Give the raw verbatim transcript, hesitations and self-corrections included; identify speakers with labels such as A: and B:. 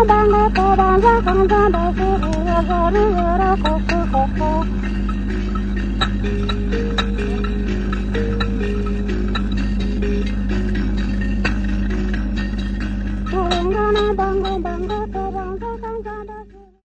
A: bango to banza kanza da suru ya zaru ya ra ko ko ko